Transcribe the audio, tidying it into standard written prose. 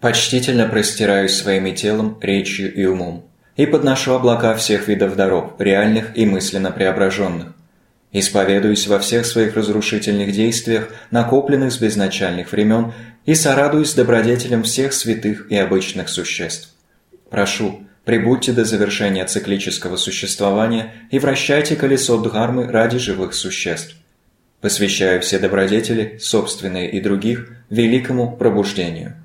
Почтительно простираюсь своими телом, речью и умом, и подношу облака всех видов даров, реальных и мысленно преображенных. Исповедуюсь во всех своих разрушительных действиях, накопленных с безначальных времен, и сорадуюсь добродетелям всех святых и обычных существ. Прошу, прибудьте до завершения циклического существования и вращайте колесо Дхармы ради живых существ. Посвящаю все добродетели, собственные и других, великому пробуждению.